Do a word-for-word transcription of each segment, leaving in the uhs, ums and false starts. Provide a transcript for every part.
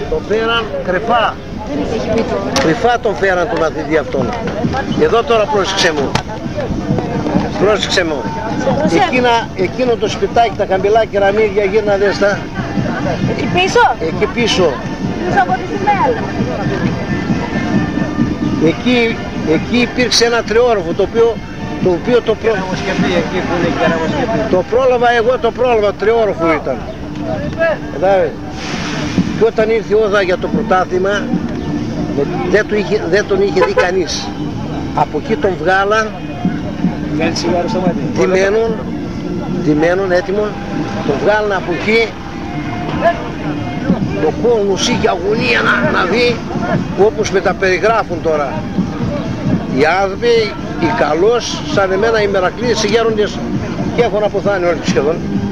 τον φέραν κρυφά. Κρυφά τον φέραν τον αθλητή αυτόν. Εδώ τώρα πρόσεξε μου. Πρόσεξε μου. Εκείνα, εκείνο το σπιτάκι, τα καμπυλάκια ραμίδια, γύρνα δες τα. Εκεί πίσω. Εκεί πίσω. Πίσω από τη σημαία. Εκεί, εκεί υπήρξε ένα τριόροφο το οποίο το, οποίο το, προ... το πρόλαβα εγώ, το πρόλαβα, τριόροφο ήταν. Κατάλαβε. Και όταν ήρθε η όδα για το πρωτάθλημα δεν, το είχε, δεν τον είχε δει κανείς. Από εκεί τον βγάλαν ντυμένον, ντυμένον έτοιμο, τον βγάλαν από εκεί. Το κόσμος είχε αγωνία να, να δει, όπως με τα περιγράφουν τώρα. Οι άνθρωποι, οι καλός, σαν εμένα οι μερακλείδες, οι γέροντες και έχουν αποθάνει όλοι σχεδόν.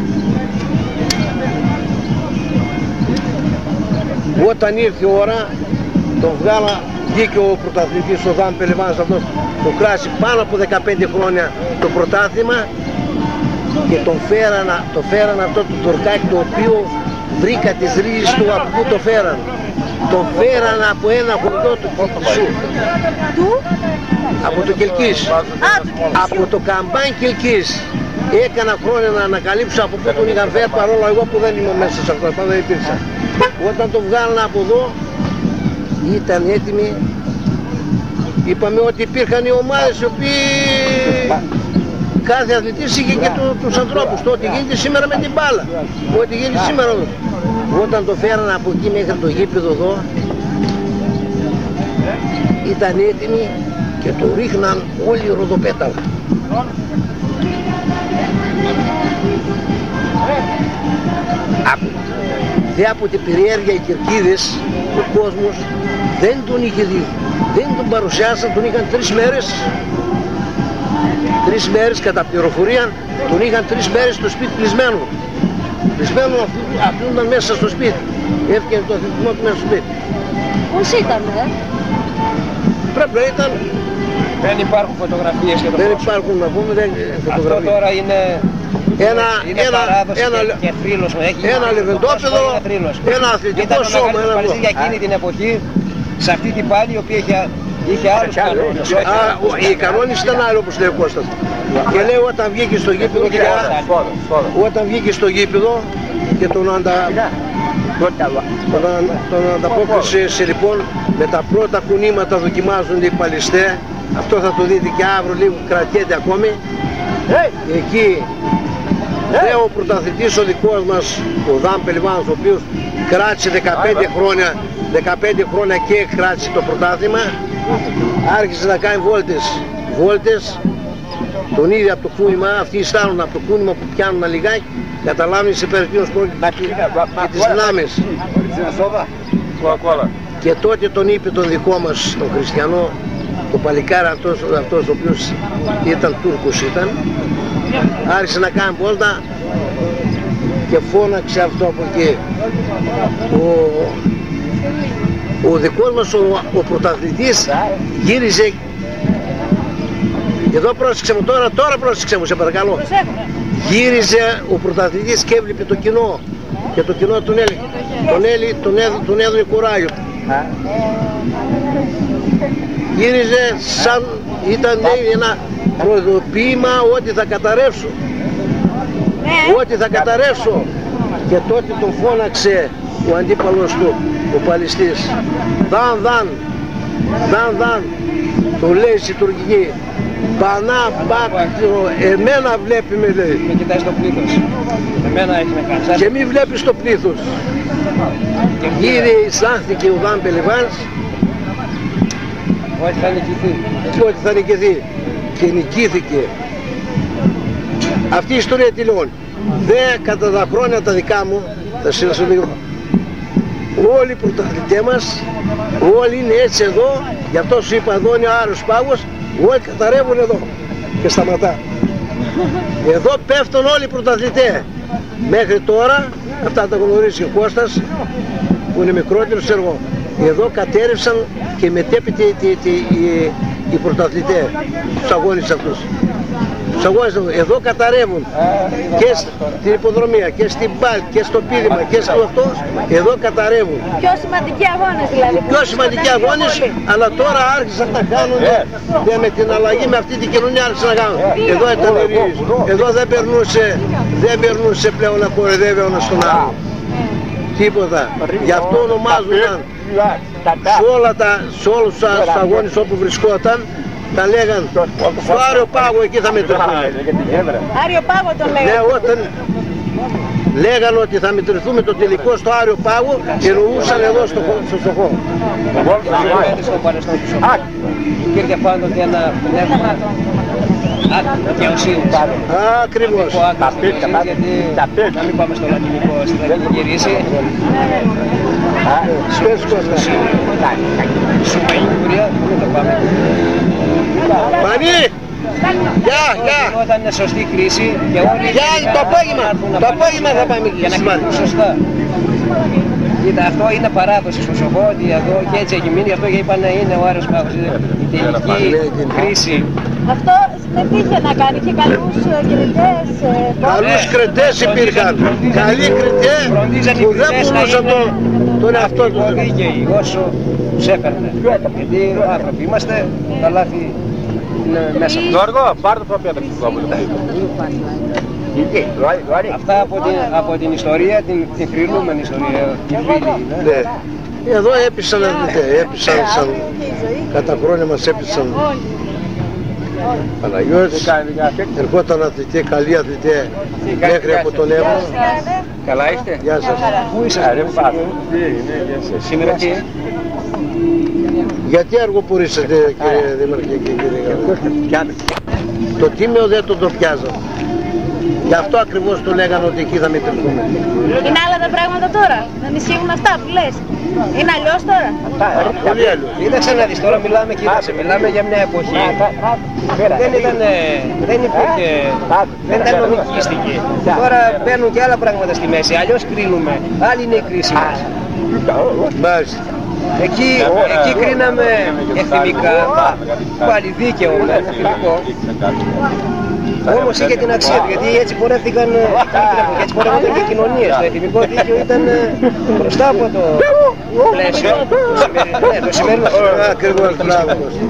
Όταν ήρθε η ώρα, τον βγάλα, βγήκε ο πρωταθλητής, ο Δάμ Πελεβάνος αυτός, το κράσει πάνω από δεκαπέντε χρόνια το πρωτάθλημα και τον φέραν, το φέραν αυτό το τουρκάκι, το οποίο βρήκα τις ρίζες του από πού το φέραν. Τον φέραν από ένα χωριό του Κελκυσού. Του? Από το Κελκύς. Από το καμπάν Κελκύς. Έκανα χρόνια να ανακαλύψω από πού τον είχαν φέρει, παρόλο εγώ που δεν είμαι μέσα σε αυτό, δεν υπήρξα. Όταν τον βγάλαν από εδώ, ήταν έτοιμοι. Είπαμε ότι υπήρχαν οι ομάδες οι οποίοι κάθε αθλητής είχε και του, τους ανθρώπους του, ό,τι γίνεται σήμερα με την μπάλα, ό,τι γίνεται σήμερα. Όταν το φέραν από εκεί μέχρι το γήπεδο εδώ, ήταν έτοιμοι και το ρίχναν όλοι ροδοπέταλα. Από, δε από την περιέργεια οι Κερκίδες, ο κόσμος δεν τον είχε δει, δεν τον παρουσιάσαν, τον είχαν τρεις μέρες. Τρεις μέρες κατά πληροφορία, τον είχαν τρεις μέρες στο σπίτι κλεισμένο. Κλεισμένο αφήνονταν μέσα στο σπίτι. Έφυγε το αθλητισμό του μέσα στο σπίτι. Πώς ήταν, ε? Πρέπει να ήταν. Δεν υπάρχουν φωτογραφίες και το Δεν πρόσωπο. υπάρχουν να πούμε, δεν φωτογραφίες. Αυτό τώρα είναι, ένα, είναι ένα, παράδοση ένα, και, και θρύλος. Έχει, ένα λεβεντόπεδο, ένα αθλητικό σώμα. Ήταν ο μεγαλύτερος για εκείνη την εποχή, σε αυτή την πάλη, η οποία είχε, είχε άλλους κανόνες. Οι κανόνες ήταν άλλοι, όπως λέει ο Κώστας. Και λέει όταν βγήκε στο γήπεδο και όταν βγήκε στο γήπεδο και τον αντα... τον, τον ανταπόκρισε σε, λοιπόν, με τα πρώτα κουνήματα δοκιμάζονται οι παλιστέ. Αυτό θα το δείτε και αύριο, λίγο κρατιέται ακόμη. Εκεί λέει ο πρωταθλητής ο δικός μας, ο Δάμ Πελεβάνος, ο οποίος κράτησε δεκαπέντε χρόνια, δεκαπέντε χρόνια και κράτησε το πρωτάθλημα, άρχισε να κάνει βόλτες, βόλτες, τον ίδιο από το κούνημα, αυτοί αισθάνονται από το κούνημα που πιάνουν ένα λιγάκι, καταλάβει σε περίπτωση πρόκειται και τις δυνάμεις. Και τότε τον είπε τον δικό μας, τον χριστιανό, το παλικάρι αυτός, αυτός ο οποίος ήταν Τούρκος ήταν, άρχισε να κάνει βόλτα και φώναξε αυτό από εκεί. Ο, ο δικός μας ο, ο πρωταθλητής γύριζε. Εδώ πρόσεξε μου τώρα, τώρα πρόσεξε μου σε παρακαλώ. Γύριζε ο πρωταθλητής και έβλεπε το κοινό. Και το κοινό τον έλεγε, τον, έλεγε, τον, έδω, τον έδωνε κουράγιο. Γύριζε σαν ήταν ένα προειδοποίημα ότι θα καταρρεύσω. Ότι θα καταρρεύσω. Και τότε τον φώναξε ο αντίπαλος του, ο παλιστής. Δαν, δαν, δαν, δαν. Το λέει στη τουρκική. Πανά, μπάκτρο, εμένα βλέπει με λέει. Με κοιτάει στο πλήθος. Εμένα έχει με κάνει. Και μη βλέπει στο πλήθος. Γύρε εισάχθηκε ο Δάμ Πελεβάνς. Ότι θα νικηθεί. Ότι θα νικηθεί. Και νικήθηκε. Αυτή η ιστορία τι λέγον. Δε κατά τα χρόνια τα δικά μου, θα σας λίγο. Όλοι οι πρωταθλητές μας, όλοι είναι έτσι εδώ. Γι' αυτό σου είπα εδώ είναι ο Άρος Πάγος. Όλοι καταρρεύουν εδώ και σταματά. Εδώ πέφτουν όλοι οι πρωταθλητές. Μέχρι τώρα, αυτά τα γνωρίζει ο Κώστας, που είναι μικρότερος έργο. Εδώ κατέρευσαν και μετέπειτα οι, οι, οι πρωταθλητές, τους αγώνες αυτούς. Τους αγώνες εδώ καταρρεύουν και στην υποδρομία και στην μπάλ και στο πείδημα και στο αυτό, εδώ καταρρεύουν. Πιο σημαντικοί αγώνες δηλαδή. Πιο σημαντικοί αγώνες, αλλά τώρα άρχισαν να κάνουν και με την αλλαγή με αυτή την κοινωνία άρχισαν να κάνουν. Εδώ ήταν ειρήνης, εδώ δεν περνούσε, δεν περνούσε πλέον να κοροϊδεύει ο ένας τον άλλο. Τίποτα. Γι' αυτό ονομάζονταν σε, όλα τα, σε όλους τους αγώνες όπου βρισκόταν, τα λέγαν στο Άριο Πάγο, εκεί θα μετρηθούμε. Άριο Πάγο το λέγανε. Ναι, όταν λέγανε ότι θα μετρηθούμε το τελικό στο Άριο Πάγο, εννοούσαν εδώ στο, στο Σοχό. Στο παρελθόν του Σοχό υπήρχε πάντοτε ένα πνεύμα δικαιοσύνης. Ακριβώς. Γιατί να μην πάμε στο λατινικό, στην λατινική ρίση. Σπες Κώστα. Σουμαϊκουρία, πού το πάμε. Πανί! Γεια, γεια! Όταν είναι σωστή κρίση και όλοι... Γεια, το απόγευμα! Το απόγευμα θα πάμε για να κρίνουν σωστά. Κοίτα, αυτό είναι παράδοση στο Σοχό, ότι εδώ και έτσι έχει μείνει, αυτό και είπανε είναι ο Άριος Πάγος, η τελική κρίση. Αυτό με τι είχε να κάνει, είχε καλούς κριτές. Καλούς κριτές υπήρχαν, καλοί κριτές που δεν μπορούσαν τον εαυτό τους. Δίκαιοι όσο τους έπαιρνε, γιατί άνθρωποι είμαστε, τα λάθη είναι μέσα. Γιώργο, πάρ' το πρώτο Αυτά από την, από την ιστορία, την, την θρυλούμενη ιστορία, την θρύλη. Ναι. Εδώ έπισαν αθλητές, έπισαν σαν κατά χρόνια μας έπισαν Παναγιώτης, ερχόταν αθλητή, καλή αθλητή μέχρι από τον Εύρο. Καλά είστε. Γεια σας. Πού είσαστε? Σήμερα τι? Γιατί αργοπορήσατε κύριε Δήμαρχε και κύριε Γαβρίλη? Το τίμιο δεν τον τροπιάζαν. Γι' αυτό ακριβώς το λέγανε ότι εκεί θα μετρηθούμε. Είναι άλλα τα πράγματα τώρα, δεν ισχύουν αυτά που λες. Είναι αλλιώς τώρα. Πολύ αλλιώς. Κοίταξε να δεις, τώρα μιλάμε, κοίταξε, μιλάμε για μια εποχή. Δεν ήταν, δεν υπήρχε, δεν ήταν νομικήστικη. Τώρα μπαίνουν και άλλα πράγματα στη μέση, αλλιώς κρίνουμε. Άλλη είναι η κρίση μας. Μάλιστα. Εκεί, εκεί κρίναμε εθνικά, πάλι δίκαιο, εθνικό. Όμως είχε την αξία του, γιατί έτσι πορεύτηκαν, έτσι πορεύτηκαν και οι κοινωνίες. Το εθνικό δίκαιο ήταν μπροστά από το πλαίσιο, το σημερινό. Ακριβώς, μπράβο.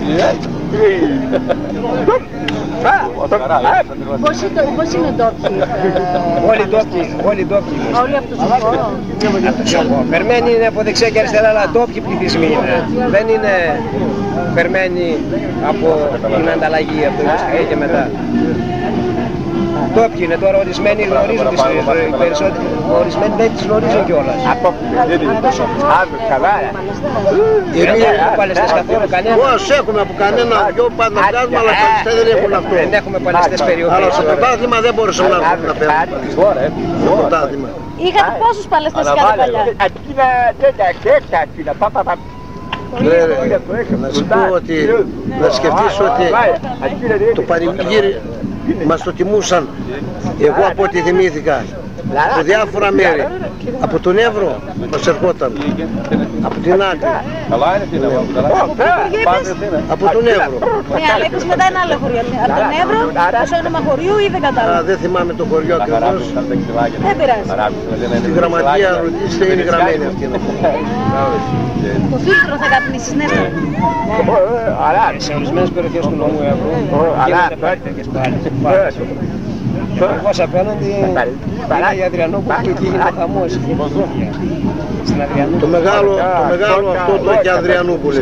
Πώς είναι ντόπιοι? Όλοι ντόπιοι, όλοι ντόπιοι. Όλοι από το Σοχό? Από το Σοχό. Περμένοι είναι από δεξιά και αριστερά, αλλά ντόπιοι πληθυσμοί είναι. Δεν είναι περμένοι από την ανταλλαγή, από το Ιωσήφ και μετά. Ντόπιοι είναι τώρα, ορισμένοι γνωρίζουν τις περισσότερες, ορισμένοι δεν τις γνωρίζουν κιόλας. Εμείς δεν έχουμε παλαιστές καθόλου, κανένα. Πώς έχουμε από κανένα δυο πάντα να βγάζουμε, αλλά παλαιστές δεν έχουν αυτό. Δεν έχουμε παλαιστές περιοχές. Αλλά στο πρωτάθλημα δεν μπορούσαμε να παίρνουμε. Στο πρωτάθλημα. Είχατε πόσους παλαιστές είχατε παλιά? Να σου πω ότι, να σκεφτείς ότι το πανηγύρι μας το τιμούσαν, εγώ από ό,τι θυμήθηκα, από διάφορα μέρη, από τον Εύρο μας ερχόταν, από την άκρη, από τον Εύρο. Ναι, αλλά είπες μετά ένα άλλο χωριό. Από τον Εύρο, στο όνομα χωριού ή δεν κατάλαβα? Δεν θυμάμαι το χωριό ακριβώς. Δεν πειράζει. Στη γραμματεία ρωτήστε, είναι γραμμένη αυτή. Το φίλτρο θα καπνίσεις, ναι. Σε ορισμένες περιοχές του νομού Εύρου γίνονται τέτοιες πάλι. Πώς απέναντι είναι η Αδριανούπολη και εκεί γίνεται χαμός. Στην Αδριανούπολη. Το μεγάλο, το μεγάλο αυτό το έχει Αδριανούπολη.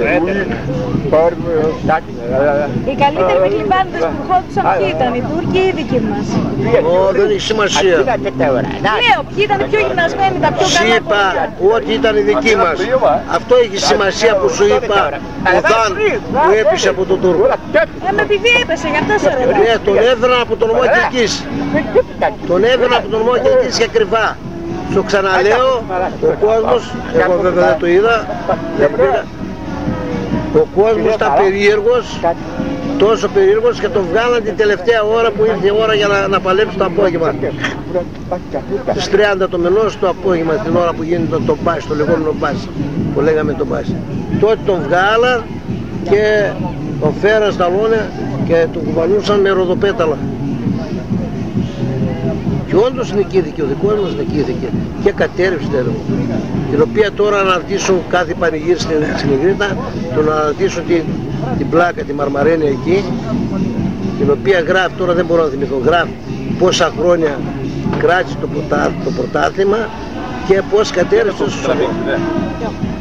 Οι καλύτεροι πεκλιμπάνιδες που ερχόντουσαν ποιοι ήταν, οι Τούρκοι ή οι δικοί μας? Ω, δεν έχει σημασία. Λέω, ποιοι ήταν οι πιο γυμνασμένοι, τα πιο Σου καλά είπα κομμάτια. ότι ήταν οι δικοί μας. Αυτό έχει σημασία που σου είπα ο Δαν που έπεισε από τον Τούρκο. Ε, με επειδή έπεσε, γι' αυτό σε ρωτάω. Ναι, τον έδραν από τον νομό Κιλκής. Τον έδραν από τον νομό Κιλκής και κρυφά. Σου ξαναλέω, ο κόσμος, εγώ βέβαια δεν το είδα, δεν πήγα. Ο κόσμος ήταν περίεργος, τόσο περίεργος και τον βγάλαν την τελευταία ώρα που ήρθε η ώρα για να, να παλέψει το απόγευμα. Στις τριάντα το μηνός το απόγευμα, την ώρα που γίνεται το μπάσι, το λεγόμενο μπάσι, που λέγαμε το μπάσι. Τότε τον βγάλαν και τον φέραν στα λόνια και τον κουβαλούσαν με ροδοπέταλα. Και όντως νικήθηκε, ο δικός μας νικήθηκε και κατέρευσε το έργο. Την οποία τώρα αναρτήσουν κάθε πανηγύρι στην, στην Ιγρήτα, τον αναρτήσουν την, την πλάκα, τη μαρμαρένια εκεί, την οποία γράφει, τώρα δεν μπορώ να θυμηθώ, γράφει πόσα χρόνια κράτησε το, πρωτά, το πρωτάθλημα και πώς κατέρευσε στο σωμό.